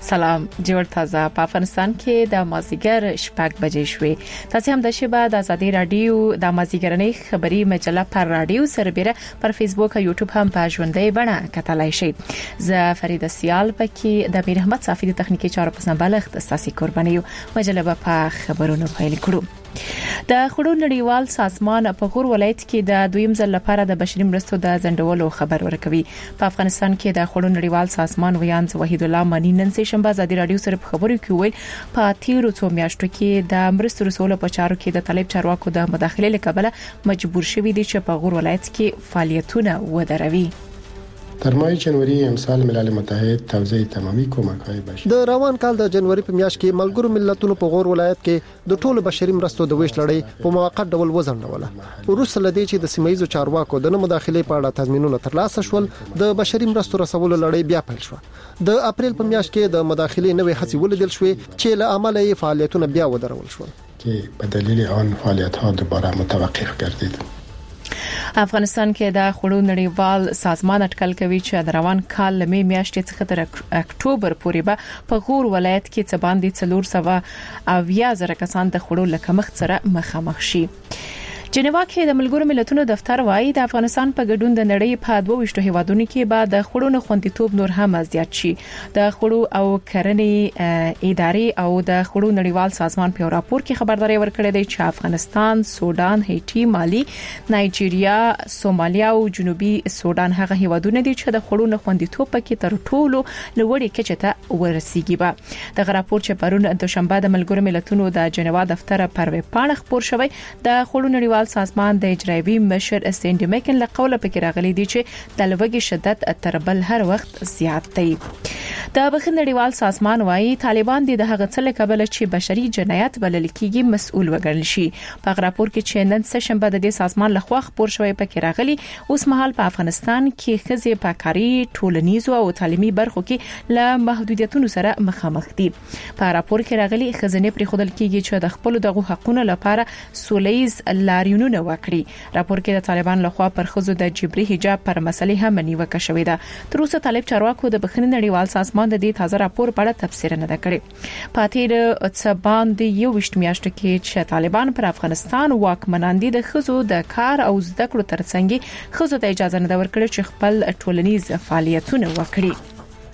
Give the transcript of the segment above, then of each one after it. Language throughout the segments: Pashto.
سلام جوړ تازه په افغانستان کې د مازیګر شپږ بجې شوې تاسو هم د شبا د ازادي رادیو د مازیګرنۍ خبري مجله پر رادیو سربېره پر فیسبوک او یوټیوب هم په ژوندۍ بڼه کتلای شئ. زه فرید سیال پکې د میر احمد صافي د تخنیکی چارو په سمبالښت اساسي قرباني یو مجله په خبرونو پیل کړو. د خړو نړیوال سازمان په غور ولایت کې د دویم ځل لپاره د بشري مرستو د ځنډولو خبر ورکوي. په افغانستان کې د خړو نړیوال سازمان ویان وحید الله مانی نن سه شنبه ازادي رادیو سره په خبرو کې ویل په تیرو څو میاشتو کې د مرستو رسولو په چارو کې د طالب چارواکو د مداخله لکبله مجبور شوي دي چې په غور ولایت کې فعالیتونه ودروي. در ماه جنوری امسال ملل متحد توزیع تمامی کمک‌های بشری د روان کال د جنوري په میاشت کې ملګرو ملتونو په غور ولایت کې د ټولو بشري مرستو د ویش لړۍ په موقت ډول وزنډوله. وروسته لدی چې د سیمایي چارواکو د مداخله په اړه تضمینونه ترلاسه شول، د بشري مرستو رسولو لړۍ بیا پیل شو. د اپریل په میاشت کې د مداخله نوې هڅې ولیدل شوې چې له عمله یې فعالیتونه بیا ودرول شول که به دلیل آن فعالیت‌ها دوباره متوقف گردید. افغانستان کې د خړو نړیوال سازمان اټکل کوي چې د روان کال لمې میاشتې څخه تر اکتوبر پورې به په غور ولایت کې څه باندې 400,000 کسان د خړو لکمخ سره مخامخ شي. جنیوا کې د ملګرو ملتونو دفتر وایي د افغانستان په ګډون د نړۍ په 22 هیوادونو کې به د خړو خوندیتوب نور هم زیات شي. د خړو او کرنې ادارې او د خړو نړیوال سازمان په راپور کې خبرداري ورکړې ده چې افغانستان، سودان، هایټي، مالی، نایجیریا، سومالیا او جنوبي سودان هغه هیوادونه دي چې د خړو خوندیتوب پکې تر ټولو لوړې کچې ته ورسیږي. به د راپور چې پرون د شنبه د ملګرو ملتونو د جنیوا دفتر پر ویب پاڼه خبر شوی د خړو نړیوال سازمان د اجرایوي مشر سینډي میکن له قوله پکې راغلي دي چې د لوګي شدت تر بل هر وخت زیات دی. د بخښنې نړیوال سازمان وايي طالبان د هغه څه له کبله چې بشري جنایت بلل کېږي مسؤل وګڼل شي. په راپور کې چې نن سه شنبه د سازمان لخوا خبر شوی پکې راغلي اوس مهال په افغانستان کې خزې په کاري ټولنیزو او تعلیمي برخو کې له محدودیتونو سره مخامخ دي. په راپور کې راغلي خزنه پرې خودل کېږي چې د خپل دغه حقوقو لپاره سولېز لاریونونه وکړي. راپور کې د طالبان لخوا پر خزو د جبري حجاب پر مسلې هم نیوکه شوې ده. تر اوسه طالب چارواکو د بخښنې نړیوال سازمان د دې تازه راپور په اړه تفسیر نه کړی. پاتې د څبان د 21 میاشتو کې چې طالبان پر افغانستان واکمنان دي د خزو د کار او زده کړو ترڅنګ خزو ته اجازه نه ورکړي چې خپل ټولنیز فعالیتونه وکړي.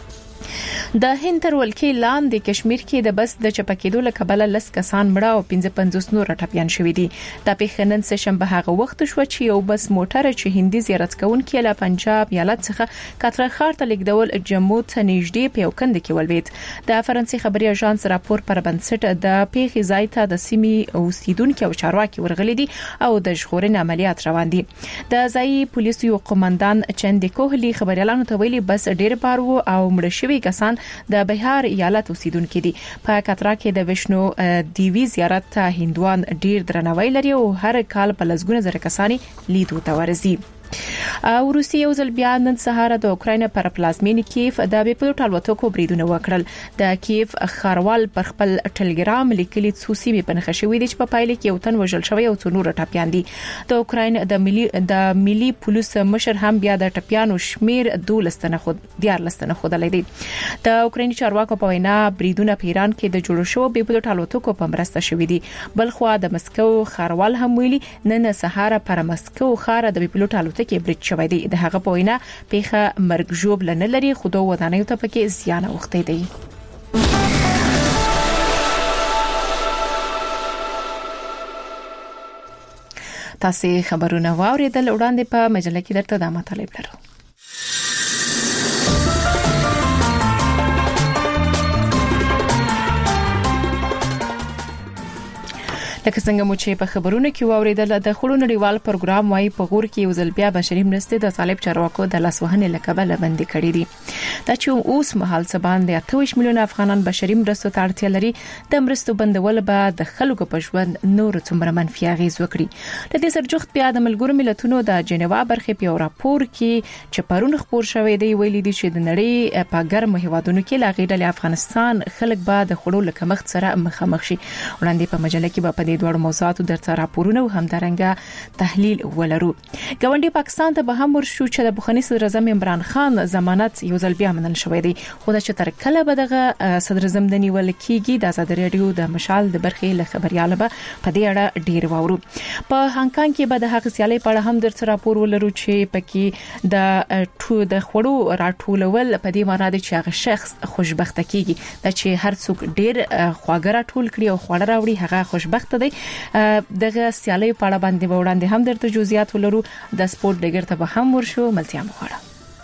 د هند تر ولکې لاندې کشمیر کې د بس د چپکېدو لکبله لس کسان مړه او 55 نور ټپيان شوي دي. د پیښنن سه شنبه هغه وخت شو چې یو بس موټر چې هندي زیارت کوونکي له پنجاب ایالت څخه کاتره خار ته لیکدول جمو ته نږدې په وکند کې ولوید. د فرانسې خبري اژانس راپور پر بنسټ د پیښې ځای ته د سیمې اوسیدونکو او چارواکي ورغلي دي او د ژغورنې عملیات روان دي. د ځای پولیسو یو قومندان چندی کوهلی خبريالانو ته ویلي بس ډېر بار وو او مړ شوي کسان د بهار ایالت اوسیدونکو دي. په کاترا کې د وشنو دیوی زیارت ته هندوان ډیر درناوی لري او هر کال په لسګونه زره کسانی لیدو ته ورځي. او روسیه یو ځل بیا نن سهار د اوکراین پر پلازمینې کیف د بیپلوټ الوتکو بریدونه وکړل. د کیف خاروال پر خپل ټلګرام لیکلي څو سیمې په نښه شوې دي چې په پایله کې یو تن وژل شوی او څو نور ټپيان دي. د اوکراین د ملي پولیس مشر هم بیا د ټپيانو شمیر 12 تنه خودلې دي. د اوکرایني چارواکو په وینا بریدونه په ایران کې د جوړ شو بیپلوټ الوتکو په مرسته شوې دي. بلخوا د مسکو خاروال هم ویلي نن سهار پر مسکو خار د بیپلوټ الوتکو کې برید شوی دی. د هغه په وینا پیښه مرګ ژوب لنه لري خو دوه ودانیو ته پکې زیان اوخته دی. تاسو خبرونه واوریدل وړاندې په مجله کې درته د مطالب لرو. لکه څنګه مو چې په خبرونو کې واوریدل د خړو نړیوال پروګرام وايي په غور کې یو ځل بیا بشري مرستې د طالب چارواکو د لاسوهنې لکبله بندي کړې دي. دا چې اوس مهال څه باندې 28 میلیون افغانان بشري مرستو ته اړتیا لري. د مرستو بندول به د خلکو په ژوند نور څومره منفي اغیز وکړي. د دې سرجخت بیا د ملګرو ملتونو د جنیوا برخې په راپور کې چې پرون خبر شوی دی ویلي دي چې د نړۍ په ګرم هیوادونو کې لاغېدل افغانستان خلک به د خړو لکمخ سره مخامخ شي. وړاندې په مجله کې په دې دوه موضوعاتو درته راپورونه او همدارنګه تحلیل ولرو. ګاونډي پاکستان ته به هم ورشو چې د بخاري صدر اعظم عمران خان ضمانت یو ځل بیا منل شوی دی، خو دا چې تر کله به دغه صدر اعظم د نیول کیږي د آزاد رادیو د مشال د برخې له خبرياله به په دې اړه ډیر وورو. په هانګ کانګ کې به د هغه سیالي په اړه هم درته راپور ولرو چې پکې د خوړو راټولول په دې معنی دی چې هغه شخص خوشبخته کیږي، دا چې هر څوک ډیر خواږه راټول کړي او خوړ راوړي هغه خوشبخته دی. دغه سیالي په اړه باندې وړاندې هم درته جزئیات ولرو. د سپورت ډګر ته به هم ورشو. ملتیا مخړه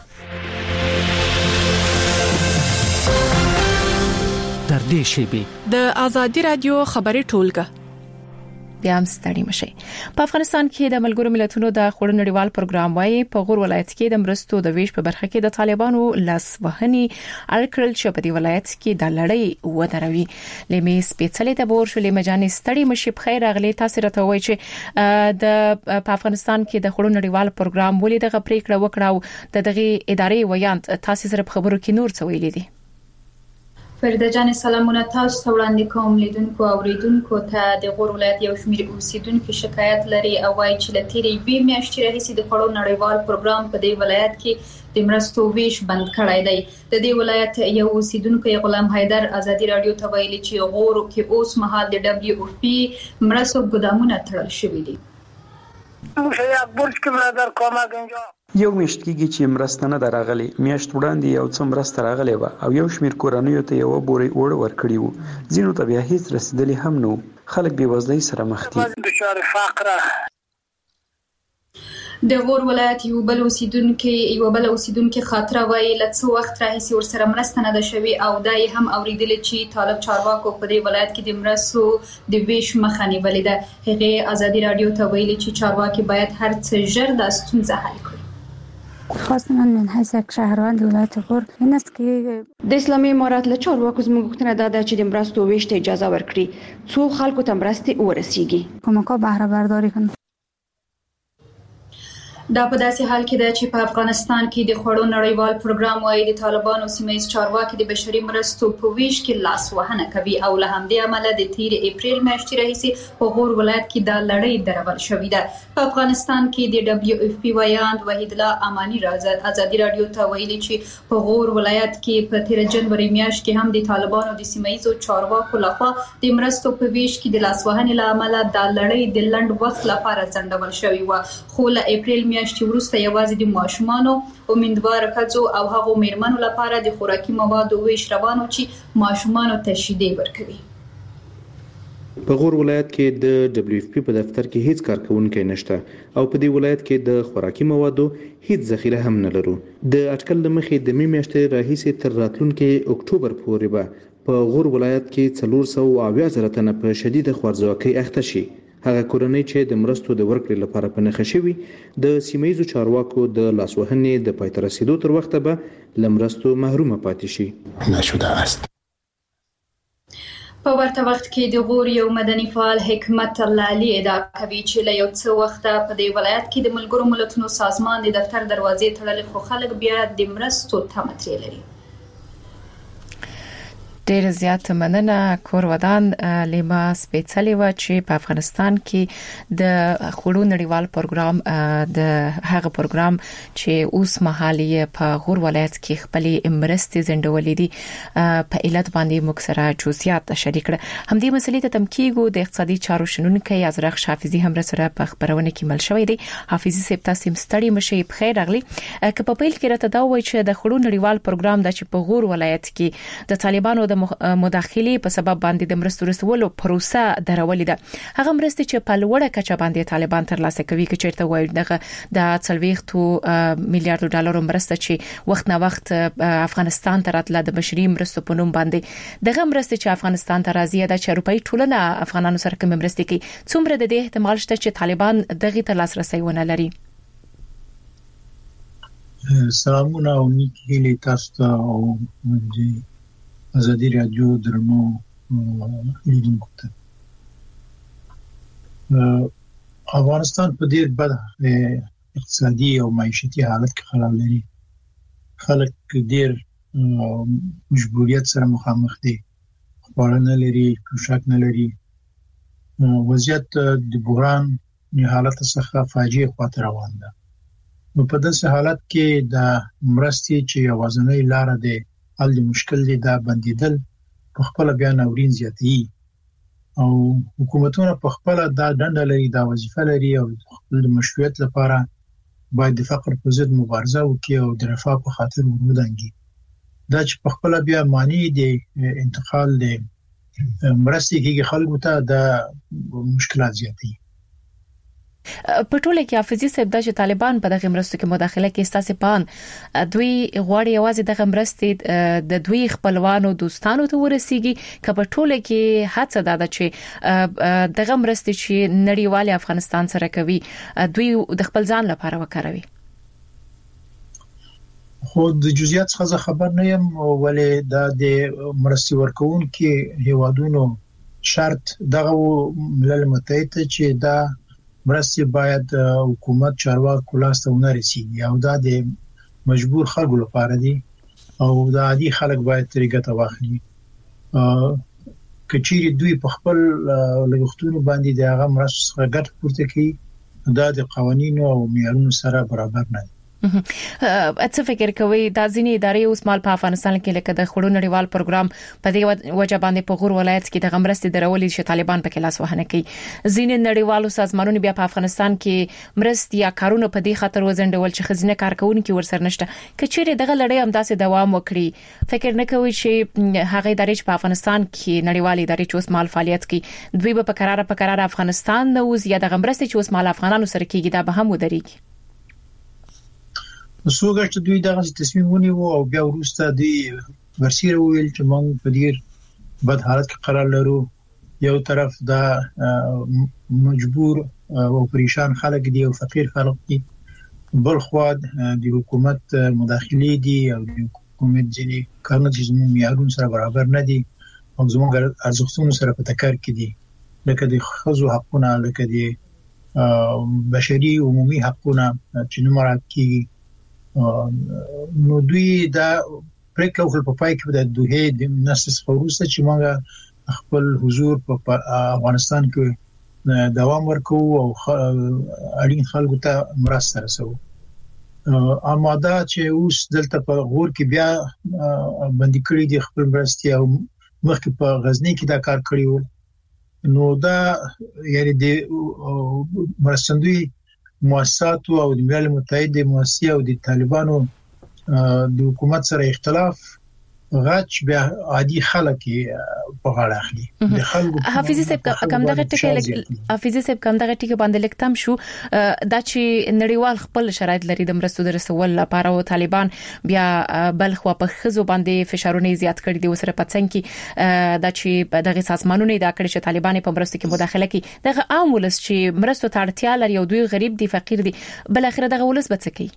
در دې شیبه د آزادی رادیو خبري ټولګه بیا هم ستړي مشي. په افغانستان کې د ملګرو ملتونو د خوړو نړیوال پروګرام وايي په غور ولایت کې د مرستو د ویش په برخه کې د طالبانو لاس وهني اړکړل چې په دې ولایت کې د لړۍ ودروي. لمې سپېڅلې ته ورشو. لمې جانې ستړي مشي. په خیر اغلی تاسو راته وایي چې د افغانستان کې د خوړو نړیوال پروګرام ولې دغه پریکړه وکړه او دغه ادارې ویاند تاسو سره په خبرو کې نور څه ویلي دي؟ فرده جان سلامونه تاسو ته وړاندې کوم. لیدونکو او اوریدونکو ته د غور ولایت یو شمېر اوسیدونکو شکایت لري او وايي چې د تیرې 2 میاشتې راهیسې د خوړو نړیوال پروګرام په دې ولایت کې د مرستو ویش بند کړی دی. د دې ولایت یو اوسیدونکو غلام حیدر آزادی رادیو ته ویلي چې غور کې اوس مهال د دبليو اف پی مرستو ګدامونه تړل شوي دي. یو میاشت کېږي چې مرسته نه راغلي. میاشت وړاندې یو څه مرسته راغلي و او یو شمېر کورنیو ته یو بوري وړ ورکړي وو. ځینو ته بیا هیڅ رسیدلی هم نو. خلک بې وزلۍ سره مخ دي. د غور ولایت یو بل اوسیدونکو خاطره وایي لڅ وخت راهیسې ورسره مرسته نه ده شوې او دای هم اوریدل چې طالب چارواکو په دې ولایت کې د مرستو د ویش مخه نیولې ده. هغه آزادی رادیو ته ویلي چې چارواکي باید هر څه ژر د ستونزه حل کړي. خواستم من حیث یک شهروند ولایت غور این است که د اسلامي امارات له چارواکو زموږ غوښتنه ده چې د مرستو ویش ته اجازه ورکړي څو خلکو ته مرستې ورسیږي. کمک‌ها بهره برداری کنند. دا په داسې حال کې ده چې په افغانستان کې د خوړو نړیوال پروګرام وايي د طالبانو سیمه‌ییز چارواکي د بشري مرستو په ویش کې لاس وهنه کوي او له همدې امله د تیر اپریل میاشتې راهیسې په غور ولایت کې د لړۍ درول شوې ده. په افغانستان کې د دبليو اف پی ویاند وحید الله امانی آزادی رادیو ته ویلي چې په غور ولایت کې په تیر جنوري میاشت کې هم د طالبانو د سیمه‌ییزو چارواکو لخوا د مرستو په ویش کې د لاس وهنې له امله د لړۍ د لنډ وخت لپاره ځنډول شوې و. خو له اپریل میاشتې وروسته یوازې د ماشومانو امیدوار ښځو او هغو میرمنو لپاره د خوراکي موادو ویش روانو چې ماشومانو ته شیدې ورکوي. په غور ولایت کې د دبليو اف پی په دفتر کې هیڅ کارکونکي نشته او په دې ولایت کې د خوراکي موادو هیڅ ذخیره هم نه لرو. د اټکل مخې د می میاشتې راهیسې تر راتلونکي اکتوبر پورې به په غور ولایت کې 480 تنه په شدید خوارځواکۍ اخته شي. هغه کورنۍ چې د مرستو د ورکړې لپاره په نښه شوي د سیمه‌ییزو چارواکو د لاسوهنې د پای ته رسیدو تر وخته به له مرستو محرومه پاتې شي. نشده است. په ورته وخت کې د غور یو مدني فعال حکمت الله علي ادعا کوي چې له یو څه وخته په دې ولایت کې د ملګرو ملتونو سازمان د دفتر دروازې تړلې خو خلک بیا د مرستو تمه ترې لري. ډیر زیات مننه. کور ودان لیما سپېڅلې و چې په افغانستان کې د خوړو نړیوال پروګرام د هغه پروګرام چې اوس مهالیه په غور ولایت کې خپلې مرستې زندولې دي په علت باندې موږ سره جزئیات شریک کړ. همدې مسلې ته تمکیګو د اقتصادي چارو شنونکي ازرق حافظي هم سره په خبرونه کې مل شوې دي. حافظي صاحب تاسو مستړي مشي په خیر راغلي. که په پیل کې راته دا وایي چې د خوړو نړیوال پروګرام د چې په غور ولایت کې د طالبانو د مداخله په سبب باندې د مرستو رسولو پروسه درولې ده. هغه مرستې چې په لوړه کچه باندې طالبان ترلاسه کوي چې چیرته وایي دغه د 40 میلیارډ ډالر مرسته چې وخت نه وخت افغانستان ته راتله د بشري مرستو په نوم باندې دغه مرستې چې افغانستان ته راځي د چروپای ټولنه افغانانو سره کوم مرستې کوي څومره د دې احتمال شته چې طالبان دغه تر لاسرسي ونه لري؟ سلامونه او نیکی هیله تاسو ته او آزادی رادیو درنو لیدونکو ته. افغانستان په ډیر بد اقتصادي او معیشتي حالت کې قرار لري. خلک ډیر مجبوریت سره مخامخ دي. خواړه نه لري، پوشاک نه لري، وضعیت د بحران حالت څخه فاجعه خاطر روان ده. نو په داسې حالت کې د مرستې چې یوازینی لار ده حل مشکل دی دا بندیدل په خپل بیا ناورین زیاتی او حکومتونه په خپل دا دنده لري دا وظیفه لري او د مشروعیت لپاره باید د فقر په ضد مبارزه وکړي او د رفاه په خاطر ودانګي. دا چې په خپل بیا معنی دی انتقال دی مرستې کې خلکو ته د مشکلات زیاتی. په ټوله کې حافظي صاحب د طالبان په دغه مرستو کې مداخله کې ستاسو پان دوی غواړي یوازې دغه مرستې د دوی خپلوانو دوستانو ته ورسیږي که په ټوله کې هڅه ده چې دغه مرستې چې نړیوال افغانستان سره کوي دوی د خپل ځان لپاره وکاروي. خو د جزئیات څخه خبر نه یم ولې د مرستې ورکون کې هیوادونو شرط دغه ملل متحد چې دا مرستې باید حکومت چارواکو لاسته ونرسي او دا د مجبور خلکو لپاره دي او د عادي خلک باید طریقه واخلي. کچېری دوی په خپل لګښتونو باندې د هغه مرستې څخه ګټه پورته کوي دا د قوانینو او معیارونو سره برابر نه دي. څه فکر کوي دا ځینې ادارې اوس مال په افغانستان کې لکه د خړو نړیوال پروګرام په دې وجه باندې په غور ولایت کې د مرستې درولې چې طالبان پکې لاس وهنه کوي. ځینې نړیوالو سازمانونو بیا په افغانستان کې مرستې یا کارونه په دې خاطر وزندول چې خزینه کارکونکو ورسره نشته. کچېره دغه لړۍ هم داسې دوام وکړي فکر نه کوي چې هغه ادارې په افغانستان کې نړیوال ادارې چې اوس مال فعالیت کوي دوی به په قرار افغانستان نه وز یا دغه مرستې چې اوس مال افغانانو سره کېږي دا به هم ودرېږي. وسوګه چې دوی دغه تصمیم ونیو او بیا وروسته دوی ورسیره ویل چې موږ په ډیر بد حالت کې قرار لرو. یو طرف دا مجبور او پریشان خلک دي او فقیر خلک دي، بل خوا د حکومت مداخله دي او د حکومت ځینې کارونه چې زموږ معیارونو سره برابر نه دي او زموږ ارزښتونو سره په ټکر کې دي لکه د ښځو حقونه لکه د بشري عمومي حقونه چې نه مراعات کیږي. نو دوی دا پریکړه وکړه په پای کې د دوه د نسس فوروسته چې موږ خپل حضور په افغانستان کې دوام ورکو او اړین خلکو ته مرسته رسو. اما دا چې اوس دلته په غور کې بیا باندې کړی دي خپل مرستې او مخکې په غزنی کې دا کار کړی وو نو دا یعنی د مرستندوی مؤسسات او د ملل متحد مؤسسه او د طالبانو د حکومت سره اختلاف غاچ بیا عادي خلک په غاړه اخلي. د خلکو حافظي صاحب کوم دغه ټکی باندې لیکتم شو دا چې نړیوال خپل شرایط لري د مرستو درسول لپاره او طالبان بیا بلخ په خزو باندې فشارونه زیات کړي دي وسره پڅنګ کې دا چې دغه سازمانونه دا کړي چې طالبان په مرستو کې مداخله کوي دغه عام ولس چې مرستو ته اړتیا لري او دوی غریب دي فقیر دي بل اخر دغه ولس بڅکی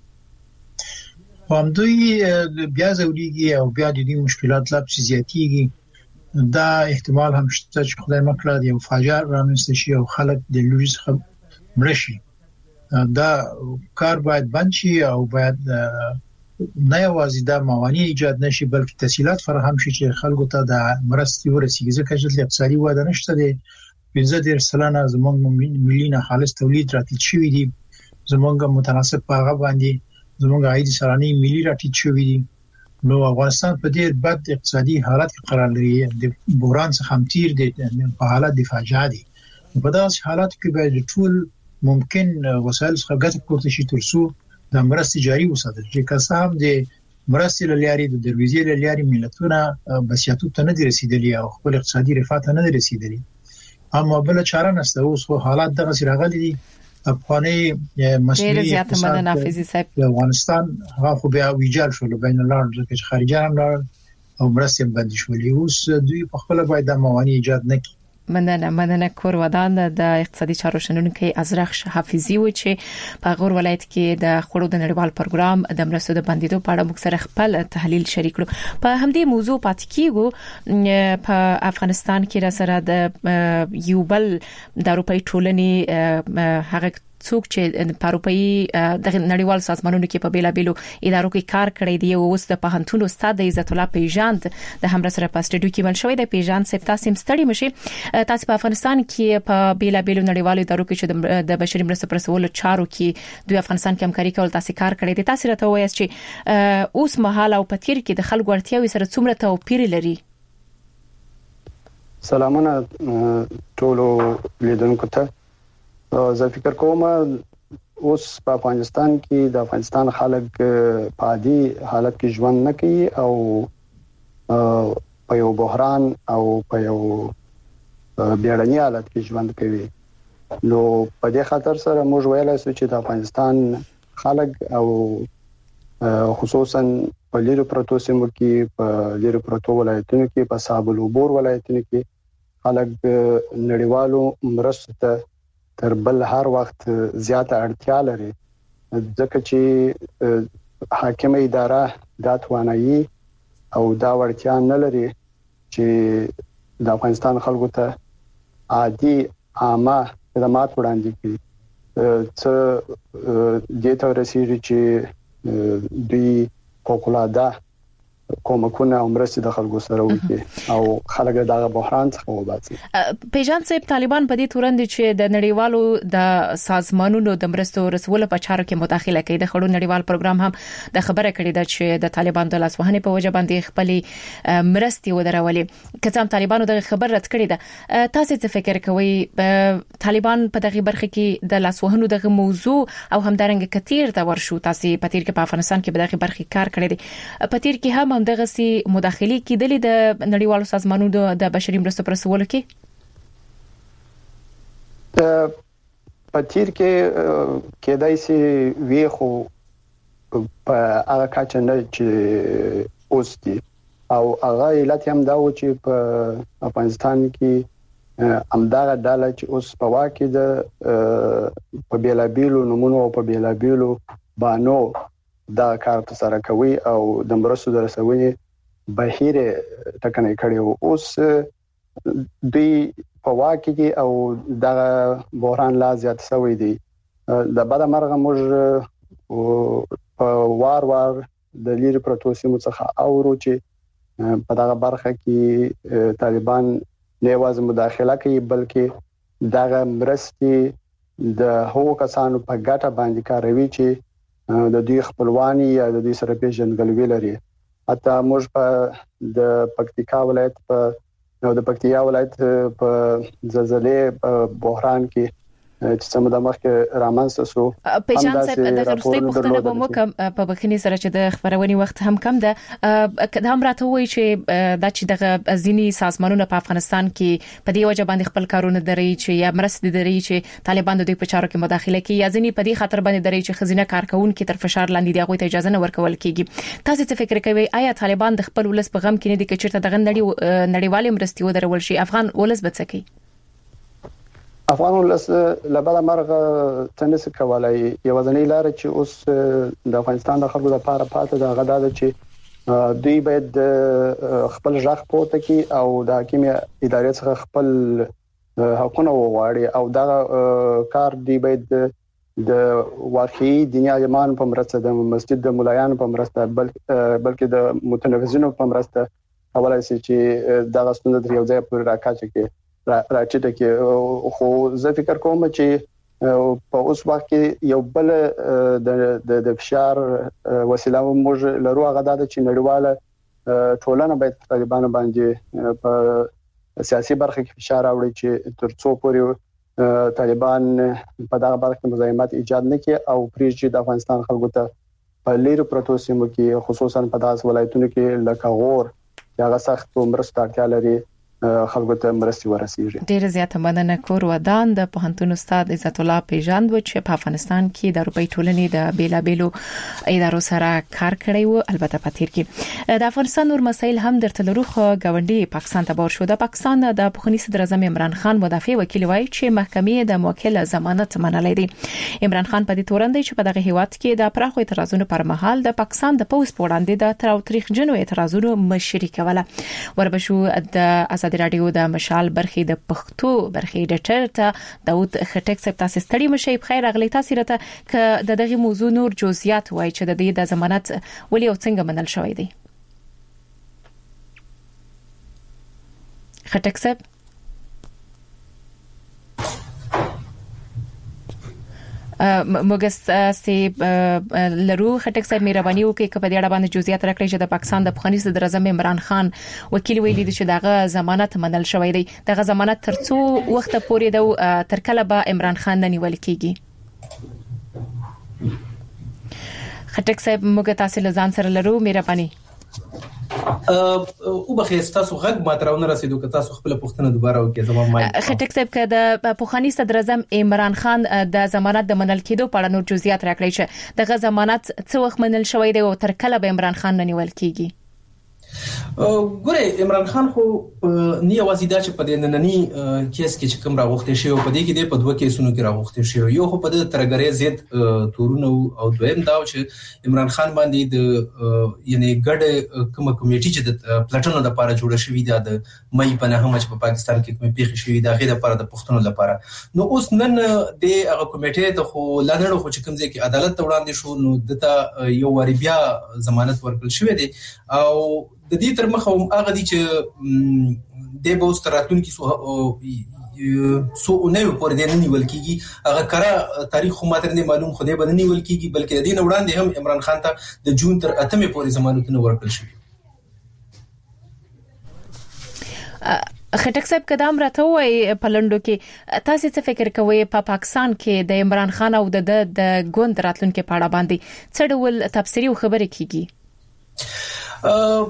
هم دوی بیا زوريږي او بیا د دې مشکلات لا په زیاتیږي. دا احتمال هم شته چې خدای مکړه یو فاجعه رامنځته شي او خلک د لوریز مرشي. دا کار باید بند شي او باید نه یوازې د موانع ایجاد نشي بلکې تسهیلات فراهم شي چې خلکو ته د مرستې ورسیږي ځکه چې اقتصادي وده نشته دي. 15 سلنه زموږ ملي نه خالص تولید راټیټ شوی دي زموږ متناسب پاغه باندې زموږ عاید سرانه ملي راټیټ شوی دي. نو افغانستان په ډیر بد اقتصادي حالت کې قرار لري د بحران څخه هم تیر دي په حالت د فاجعه دي. په داسې حالات کې باید ټول ممکن وسایل څخه ګټه پورته شي ترڅو د مرستې جاري وساتل چې که هم د مرستې لاري د دروازې لاري ملتونه بسیاتو ته نه دي رسیدلي او خپل اقتصادي رفاه ته نه دي رسیدلي. اما بل چاره نشته اوس حالات دغه سره غلي افغاني مسؤلیت زیاته حافظي صاحب افغانستان هغه خو بیا ویجال شو بین الملل چې خارجيان او مرستې باندې شولې اوس دوی په خپل باید د موانع ایجاد نکړي. مننه کور ودان د اقتصادي چارو شنونکي ازرخ حافظي و چې په غور ولایت کې د خړو د نړیوال پروګرام د مرستو د بندیدو په اړه موږ سره خپل تحلیل شریک کړو. په همدې موضوع پات کیږو په افغانستان کې را سره د یو بل د اروپאי ټولنې هغه څوک چې په اروپאי د نړیوال سازمانونو کې په بیلابېلو ادارو کې کار کړی دی او اوس د پوهنتون استاد عزت الله پیژاند د همرا سره په سټډیو کې مل شوی د پیژاند سپ تاسو ستړي مشي تاسو په افغانستان کې په بیلابېلو نړیوالو ادارو کې چې د بشري مرستو پرسولو چارو کې دوی افغانستان کې همکاري کول تاسو کار کړی دی تاسو راته وایي چې اوس مهال او په تیر کې د خلکو اړتیاوي سره څومره توپیر لري. سلامونه ټولو لیدونکو ته زه فکر کوم اوس په افغانستان کې د افغانستان خلک په عادي حالت کې ژوند نه کوي او په یو بحران او په یو بیړني حالت کې ژوند کوي نو په دې خاطر سره موږ ویلای شو چې د افغانستان خلک او خصوصا په لیرو پروتو سیمو کې په لیرو پروتو ولایتونو کې په صابل وبور ولایتونو کې خلک نړیوالو مرستو ته تر بل هر وخت زیاته اړتیا لري ځکه چې حاکمه اداره دا توانایي او دا وړتیا نه لري چې د افغانستان خلکو ته عادي عامه خدمات وړاندې کړي څه د ته رسیدي چې دوی فوق‌العاده کومکونه او مرستې د خلکو سره وکړي او خلک دغه بحران څخه وباسي. پیژاند صاحب طالبان په دې تورن دي چې د نړیوالو د سازمانونو د مرستو رسولو په چارو کې مداخله کوي د خړو نړیوال پروګرام هم د خبره کړې ده چې د طالبان د لاسوهنې په وجه باندې خپل مرستې ودرولې کله طالبانو د خبر رد کړې ده تاسو څه فکر کوئ طالبان په دغه برخه کې د لاسوهنو دغه موضوع او همدارنګه کثیر د ورشو تاسو په تیر کې په افغانستان کې په دغه برخه کار کړی دی په تیر کې هم دغه سي مداخلي کېدلې د نړیوالو سازمانونو د بشري مرستو پرسولو کې په تیر کې کېدای شي وی خو په هغه کچه نه چې اوس دي او هغه علت هم دا و چې په افغانستان کې امداغه ډاله چې اوس په واکه د په بیلابیلو نمونه او په بیلابیلو بانو دا کار سره کوي او د مرستو د رسونې بهیر ټکنه کړي اوس دوی په واکه کې او د بحران لا زیات شوی دی د بعد مرغه موږ په وار د لیر پروتو سیمو څخه اورو چې په دغه برخه کې طالبان نه یوازې مداخله کوي بلکې دغه مرستې د هغو کسانو په ګټه باندې کاروي چې د دوی خپلوانی یا د دوی سره پیژندګلوي لري حتی موږ په د پکتیکا ولایت په د پکتیا ولایت په زلزلې بحران کې چې سم د مخکې رامنځته شو پیژان صاحب د غرستۍ پښتنه به مو په بخښنې سره چې د خبرونې وخت هم کم ده هم راته وایي چې د چې د ځینی سازمانونو په افغانستان کې په دې وجه باندې خپل کارونه دري چې یا مرستې دري چې طالبان د دوی په چارو کې مداخله کوي یا ځینی په دې خاطر باندې دري چې خزینه کارکون کې تر فشار لاندې دی هغه ته اجازه نه ورکول کیږي تاسو څه فکر کوئ آیا طالبان د خپل ولس په غم کې نه دي چې چیرته دغه نړیوالې مرستې ودرول شي افغان ولس به څه کوي افغان ولس لبعد مرغه تنس کولای یو ځنې لار چې اوس د افغانستان د خلکو لپاره پاتې د غدا د چې دوی باید خپل ځخ پورته کی او د حکومت ادارې څخه خپل حقونه وغواړي او دا کار دی باید د واقعي دنیا ایمان په مرسته د مسجد د مولایان په مرسته بلکې د متنفذینو په مرسته حواله سي چې دا غوښتنه د یو ځای پر راکاچ کې راچته کې خو زه فکر کوم چې په اوس وخت کې یو بل د فشار وسیله موږ لرو هغه د چې نړیواله ټولنه باید طالبانو باندې په سیاسي برخه کې فشار راوړي چې ترڅو پورې طالبان په دغه برخه مزاحمت ایجاد نه کړي او پریږدي د افغانستان خلکو ته په لیرو پروتو سیمو کې خصوصا په داس ولایتونو کې لکه غور یا سخت مرسته اړتیا لري خلکو ته مرستې ورسیږي. ډیر زیاته مننه کور ودان د پوهنتون استاد عزت الله پیژاند و چې په افغانستان کې د اروپאי ټولنې د بیلابېلو ادارو سره کار کړی و البته په تیر کې د افغانستان نور مسایل هم درته لرو خو غونډي پاکستان ته بار شو د پاکستان د پخوانی صدر اعظم عمران خان مدافع وکیل وایي چې محکمې د موکل ضمانت منلې دي عمران خان په دې تورن دی چې په دغه هیواد کې د پراخو اعتراضونو پر مهال د پاکستان د پوز پوړاندې د تاریخ جنو اعتراضونو مشري کوله وربشو د ازادي رادیو د مشال برخې د پښتو برخې ډیټر ته داود خټک صاحب تاسو ستړي مشي بخیر اغلی تاسو راته ک د دغه موضوع نور جزئیات وای چې د دې د ضمانت ولې او څنګه منل شوی دی خټک صاحب مګس لرو خټک صاحب مهرباني وکړئ چې په دې اړه باندې جزئیات راکړئ چې د پاکستان د افغاني صدر اعظم عمران خان وکیل ویلي چې دغه ضمانت منل شوی دی دغه ضمانت ترڅو وخت پورې د تر کله به عمران خان نه نیول کیږي خټک صاحب موږ تاسو له ځان سره لرو مهرباني او بخیر تاسو غږ ماتراونه رسیدو که تاسو خپل پوښتنه دوباره وکړئ زموږ مای خټک صاحب که د پوخانی صدر اعظم عمران خان د ضمانت د منل کېدو په اړه نور جزئیات راکړئ چې دغه ضمانت څو وخت منل شوی دی او تر کله به عمران خان نه نیول کیږي ګوره عمران خان خو نه یوازې دا چې په دې نننی کیس کې چې کوم راغوښته شي او په دې کې د په دوه کیسونو کې راغوښته شي یو خو په د ترګری زید تورونه او دویم دا چې عمران خان باندې د یعنی ګډ کوم کمیټي چې د پلاتونو لپاره جوړه شوې ده د مې په نهمه چې په پاکستان کې کوم پیښه شوې ده غیر لپاره د پښتنو لپاره نو اوس نن د هغه کمیټې ته خو لاندې خو چې کوم ځای کې عدالت وړاندې شو نو دته یو وری بیا ضمانت ورکړل شوې ده او د دې تر مخه هغه دي چې د بوستراتون کې سو نه پورې د نیول کیږي هغه کرا تاریخ خو ماته نه معلوم خو دې باندې نیول کیږي بلکې د دې وړاندې هم عمران خان ته د جون تر 8 پورې ضمانتونه ورکړل شوی خټک صاحب قدم راته وای پلندو کې تاسو څه فکر کوئ په پاکستان کې د عمران خان او د ګوند راتلونکو په اړه باندې څه ډول تفسیری خبرې کیږي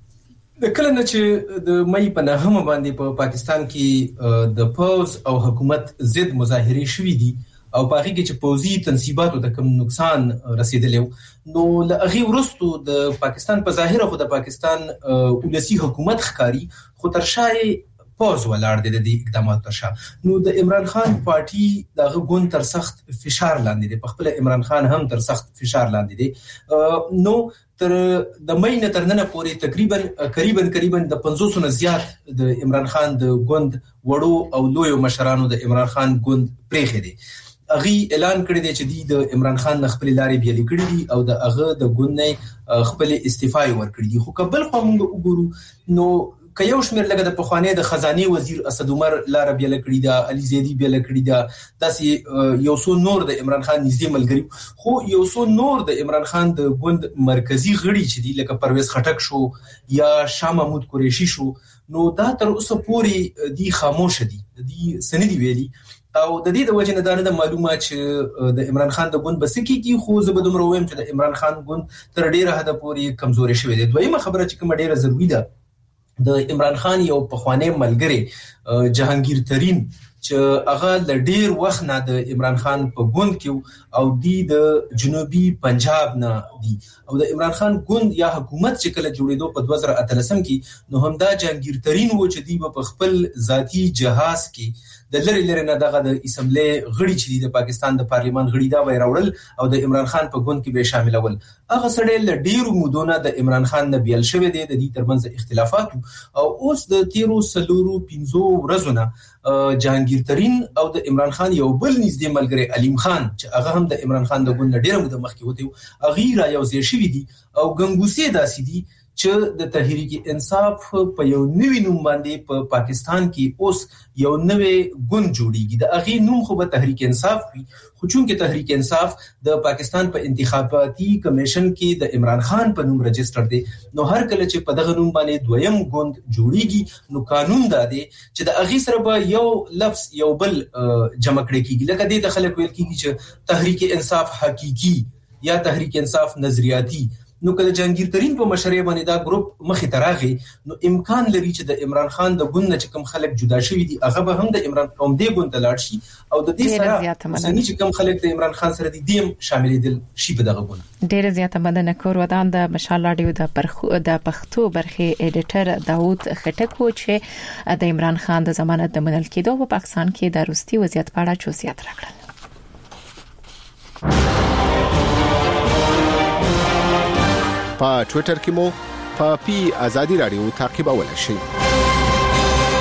د کله نه چې د مې په نهمه باندې په پاکستان کې د پوز او حکومت ضد مظاهرې شوې دي او په هغه کې چې پوزي تنصیباتو ته کوم نقصان رسیدلی نو لغه ورستو د پاکستان په ظاهره خو د پاکستان ولسی حکومت ښکاری خو تر شای پوز ولاړ دي د اقداماتو تر شا نو د عمران خان پارټي دغه ګوند تر سخت فشار لاندې دي په خپل عمران خان هم تر سخت فشار لاندې دي نو تر د مې نه تر نن پورې تقریبا د 500 نه زیات د عمران خان د ګوند وړو او لوی مشرانو د عمران خان ګوند پریخي دي اغي اعلان کړی دی چې د عمران خان خپل لارې بیل کړی دي او د اغه د ګوند نه خپل استعفا ورکړي دي خو قبل خو موږ وګورو نو که یو شمیر لګه د پخوانی د خزانه وزیر اسد عمر لار بیل کړی دا علي زیدی بیل کړی دا داسې یو څو نور د عمران خان نږدې ملګری خو یو څو نور د عمران خان د ګوند مرکزی غړي چې دی لکه پرویز خټک شو یا شاه محمود قریشي شو نو دا تر اوسه پورې دی خاموش دي دی سندي ویلي او د دې د وجه نه دا نه معلومه چې د عمران خان د ګوند بسکی کی خو زبدوم رویم چې د عمران خان ګوند تر ډیره حد پورې کمزوري شوی دی دویمه خبره چې کوم ډیره ضروری ده د عمران خان یو پخوانی ملګری جهانگیر ترین چې هغه د ډیر وخت نه د عمران خان په ګوند کې او د جنوبي پنجاب نه دی او د عمران خان ګوند یا حکومت چې کله جوړېدو په 2013 کې نو هم دا جهانگیر ترین و چې دی په خپل ذاتی جهاز کې د لری نه دغه د اسمبلی غړي چې د پاکستان د پارلیمان غړي دا وای راوړل او د عمران خان په ګوند کې به شامل ول هغه سړی ل ډیرو مودونه د عمران خان نه بیل شوی دی د دې ترمنځ اختلافات او اوس د 13 ورځې جهانگیر ترین او د عمران خان یو بل نږدې ملګری علیم خان چې هغه هم د عمران خان د ګوند ډیره موده مخکې وته غیر یو ځای شوی دی او ګنګوسې داسې دي چې د تحریک انصاف په یو نوې نوم باندې په پاکستان کې اوس یو نوې ګوند جوړیږي د اغه نوم خو به تحریک انصاف وي خو چونکه تحریک انصاف د پاکستان په انتخاباتي کمیشن کې د عمران خان په نوم رجسټر دی نو هر کله چې په دغه نوم باندې دویم ګوند جوړیږي نو قانون دا دی چې د اغه سره به یو لفظ یو بل جمع کړي کیږي لکه د خلک ویل کیږي چې تحریک انصاف حقيقي یا تحریک انصاف نظریاتي نو کله جهانگیر ترین په مشرۍ باندې دا ګروپ مخې تراغي نو امکان لري چې د عمران خان د ګوند نه کوم خلک جدا شوي دي هغه به هم د عمران قوم دی ګوند لاړ شي او د دې سره چې کوم خلک د عمران خان سره دي شامل دي شي په دغه ګوند ډیره زیاته مننه کور ودان د مشال رادیو د پښتو برخې ایډیټر داود خټک و چې د عمران خان د ضمانت د منل کېدو په پاکستان کې د روسي وضعیت په اړه جزئیات راکړل په ټوئیټر کې مو په پی ازادي رادیو تعقیبولای شئ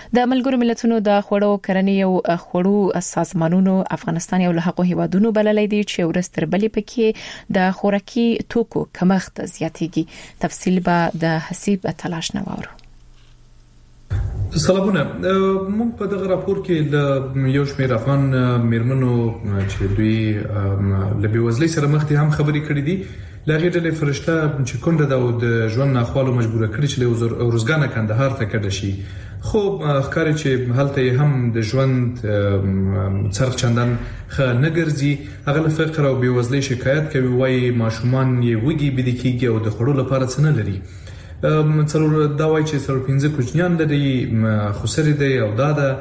د ملګرو ملتونو د خوړو کرنې او خوړو سازمانونو افغانستان یو له هغو هیوادونو بللې دي چې ورستر بلې پکې د خوراکي توکو کمښت زیاتېږي. تفصیل به د حسیب تلاش نه وورو. سلامونه. موږ په دغه راپور کې له یو شمېر افغان میرمنو چې دوی له بېوزلۍ سره مخ دي هم خبرې کړې دي. لاغې ډلې فرشته چې کونډه ده او د ژوند ناخوالو مجبوره کړي چې له ورزګانه کندهار ته کډه شي. خو ښکاري چې هلته هم د ژوند څرخ چندان ښه نه ګرځي. هغه له فقر او بېوزلۍ شکایت کوي، وایي ماشومان یې وږي بېده کېږي او د خوړو لپاره څه نه لري. څلور دا وایي چې 15 کوچنیان لري، خسرې دی او دا د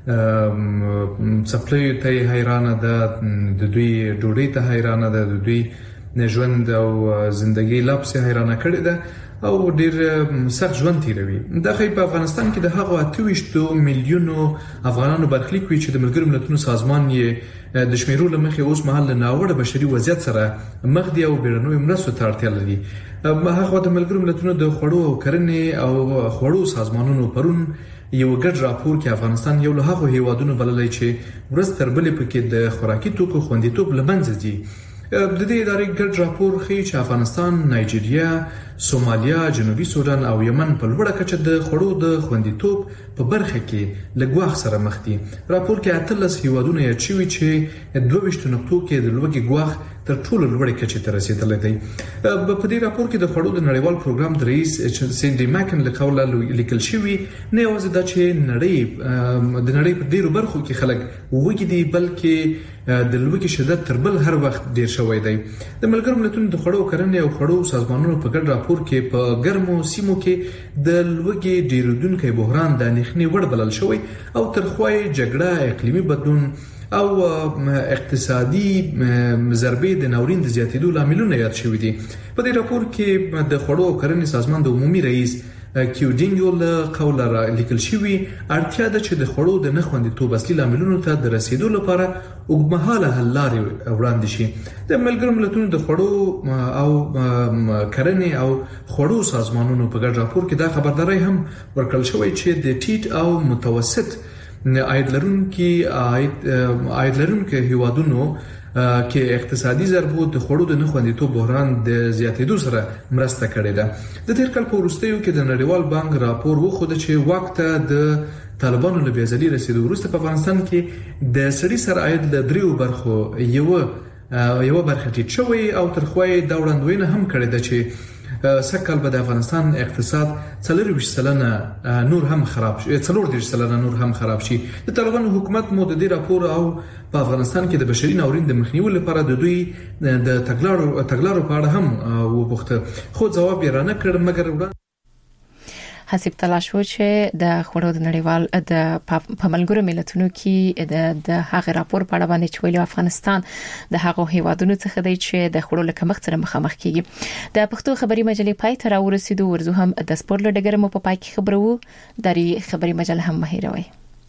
څپلیو ته حیرانه ده، د دوی ډوډۍ ته حیرانه ده، د دوی ژوند او زندګي لپس حیرانه کړې ده او ډیر سخت ژوند تیروي. دا خې په افغانستان کې د هغو 28 میلیونو افغانانو برخلیک وي چې د ملګرو ملتونو سازمان یې د شمیرو لمخې اوس مهال ناوړه بشري وضعیت سره مخ دی او بیرونی مرستو ته اړتیا لري. هغه د ملګرو ملتونو د خوړو او کرنې او خوړو سازمانونو پرون یو ګډ راپور کې افغانستان یو له هغو هیوادونو بللای چې ورځ تر بلې پکې د خوراکي توکو خوندیتوب لمنځه ځي. د دې ادارې ګډ راپور ښیي چې افغانستان، نایجیریا، سومالیا، جنوبي سودان او یمن په لوړه کچه د خوړو د خوندیتوب په برخه کې له ګواښ سره مخ دي. راپور کې 18 هیوادونه یاد شوي چې 22 نقطو کې د لوږې ګواښ تر ټولو لوړې کچې ته رسیدلی دی. په دې راپور کې د خوړو د نړیوال پروګرام د رئیس سینډي ماکن له قوله لیکل شوی نه یوازې دا چې د نړۍ په ډیرو برخو کې خلک وږي دي، بلکې د لوږې شدت تر بل هر وخت ډیر شوی دی. د ملګرو ملتونو د خوړو کرنې او خوړو سازمانونو په ګډ راپور کې په ګرمو سیمو کې د لوږې ډیرودونکو بحران د اندېښنې وړ بلل شوی او ترخوای جګړه، اقلیمي بدلون او اقتصادي ضربې د ناورین د زیاتېدو لاملونه یاد شوي دي. په دې راپور کې د خوړو او کرنې سازمان د عمومي رئیس کیوډینګو له قوله لیکل شوی اړتیا ده چې د خوړو د نه خوندیتوب اصلي لاملونو ته د رسیدو لپاره اوږدمهاله حل لارې وړاندې شي. د ملګرو ملتونو د خوړو او کرنې او خوړو سازمانونو په ګډ راپور کې دا خبرداري هم ورکړل شوی چې د ټیټ او متوسط عاید لرونکو هیوادونو کې اقتصادي ضربو د خوړو د نه خوندیتوب بحران د زیاتېدو سره مرسته کړې ده. د تیر کال په وروستیو کې د نړیوال بانک راپور وښود چې وخت د طالبانو له بېځلي رسیدو وروسته په افغانستان کې د سړي سر عاید له 3 برخو یو برخه ټیټ شوی او ترخوای دا وړاندوینه هم کړې ده چې سکهال به د افغانستان اقتصاد 40% نور هم خراب شي. د طالبانو حکومت مو د دې راپور او په افغانستان کې د بشري ناورین د مخنیوي لپاره د دوی د تګلارو په اړه هم وپوښته، خو ځواب یې رانه کړ. مګر حسیب تلاش و چې د خوړو د نړیوال په ملګرو ملتونو کې د هغه راپور په اړه باندې چې ویلي افغانستان د هغو هیوادونو څخه دی چې د خوړو له کمښت سره مخامخ کیږي. د پښتو خبري مجلې پای ته راورسېدو، ورزو هم د سپورت له ډګر مو په پای کې خبرو داري خبري مجله هم مهیروي.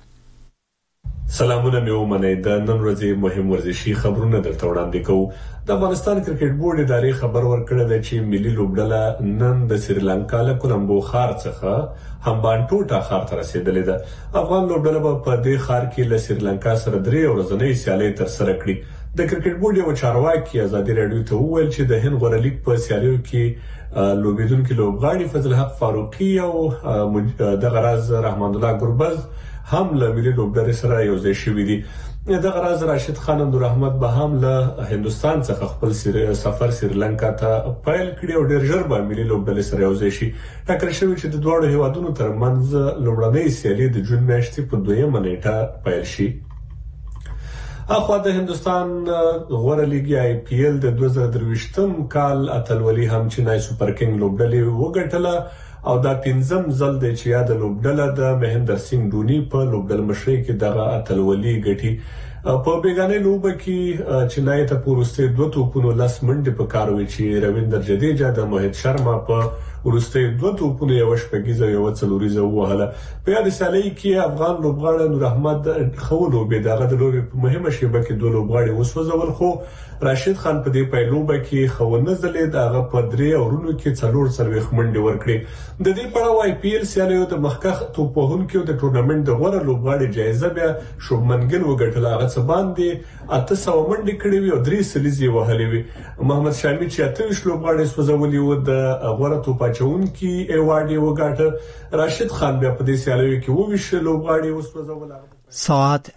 سلامونه مې ومنئ. د نن ورځې مهم ورزشي خبرونه درته وړاندې کوو. د افغانستان کرکټ بورډ ادارې خبر ورکړی دی چې ملي لوبډله نن د سریلانکا له کولمبو ښار څخه همبانټوټا ښار ته رسیدلې ده. افغان لوبډله به په دې ښار کې له سریلانکا سره 3 ورځنۍ سیالۍ ترسره کړي. د کرکټ بورډ یو چارواکي ازادي راډیو ته وویل چې د هند غوره لیګ په سیالیو کې لوبیدونکو لوبغاړي فضل حق فاروقي او دغه راز رحمان الله ګربز هم له ملي لوبډلې سره یوځای شوي دي. دغه راز راشد خان اندورحمد به هم له هندستان څخه خپل سفر سریلانکا ته پیل کړي او ډېر ژر به ملي لوبډلې سره یوځای شي. ټاکل شوی چې د دواړو هیوادونو ترمنځ لومړنۍ سیالي د جون میاشتې په 2 نیټه پیل شي. اخوا د هندستان غوره لیګ IPL د 2023م کال اتلولي هم چینای سپر کینګ لوبډلې وګټله او دا 5م ځل دی چې یاد لوبډله د مهندر سنگ دونی په لوبډل مشرۍ کې دغه اتلولي ګټي. په بیگانه لوبه کې چینای ته پورسته 2 توپونو 10 منډې په کار وی چې رویندر جډیجا د موهید شرما په ورسته دوه توپونه یو شپږیزه یو څلوریزه وهله. په یاد سالي کې افغان لوبغاړی نور احمد خولو به دغه د لوبې په مهمه شیبه کې دوه لوبغاړي وسوځول، خو راشد خان په دې پایلوبه کې خونه زلید هغه په درې اورونو کې 4 منډې ورکړې. د دې پړاو آی پی ایل سیالیو د مخکخ توپوهونکو د ټورنمنت د غوړه لوبغاړي جایزه بیا شوبمن ګل وګټل. هغه څه باندې 800 منډې کړې وي او 3 سلیزي وهلې وي. محمد شامی چې 28 لوبغاړي سوځولي و د غوړه توپاچونکي ایوارډ یې وګاټه. راشد خان بیا په دې سیالیو کې 20 لوبغاړي وسوځول. ساعت